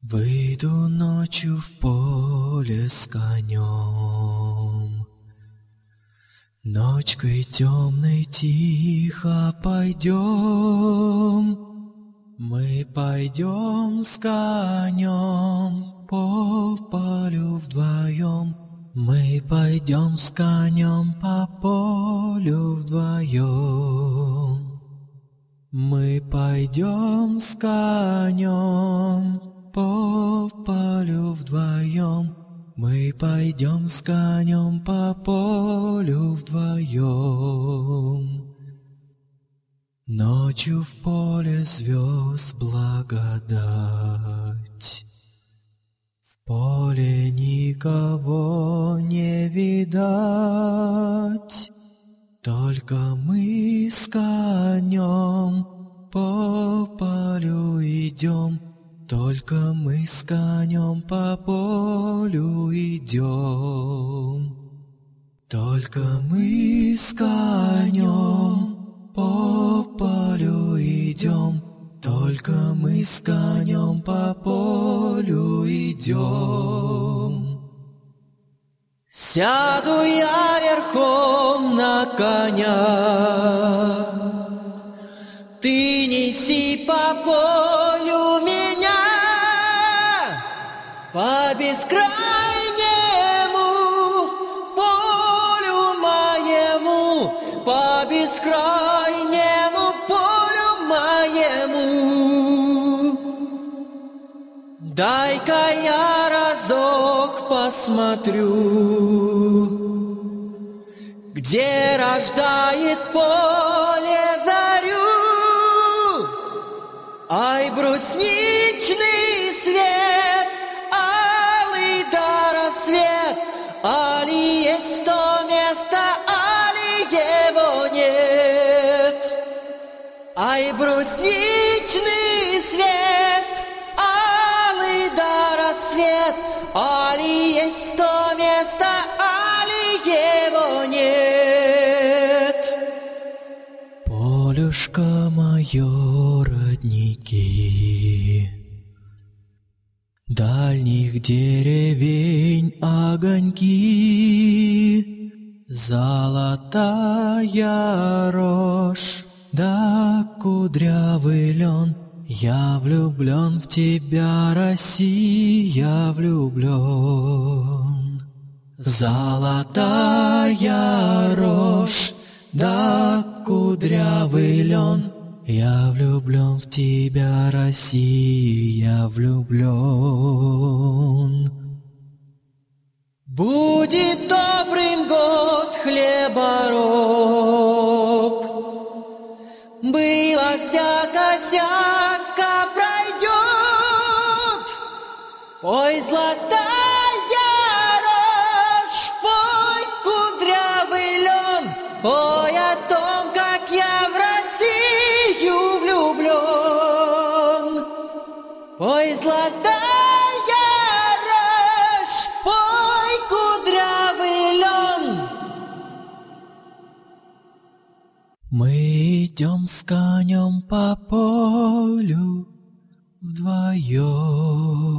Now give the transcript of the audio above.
Выйду ночью в поле с конем, ночкой темной тихо пойдем. Мы пойдем с конем по полю вдвоем. Мы пойдем с конем по полю вдвоем. Мы пойдем с конем по полю вдвоем. Мы пойдем с конем по полю вдвоем. Ночью в поле звезд благодать, в поле никого не видать, только мы с конем по полю идем. Только мы с конем по полю идем. Только мы с конем по полю идем. Только мы с конем по полю идем. Сяду я верхом на коня, ты неси по полю меня. По бескрайнему полю моему, по бескрайнему полю моему. Дай-ка я разок посмотрю, где рождает поле зарю. Ай, брусничный свет, алый да рассвет, али есть то место, али его нет. Ай, брусничный свет, алый да рассвет, али есть то место, али его нет. Полюшка мое, родники, дальних деревень огоньки, золотая рожь да кудрявый лен. Я влюблен в тебя, Россия, влюблен. Золотая рожь да кудрявый лен. Я влюблен в тебя, Россия, влюблен. Будет добрым год хлебороб, было всяко-всяко пройдет. Ой, золотая рожь, пой, кудрявый лен, пой о том, как я в Россию влюблен. Пой, золотая рожь, пой, кудрявый лен. Мы идем с конем по полю вдвоем.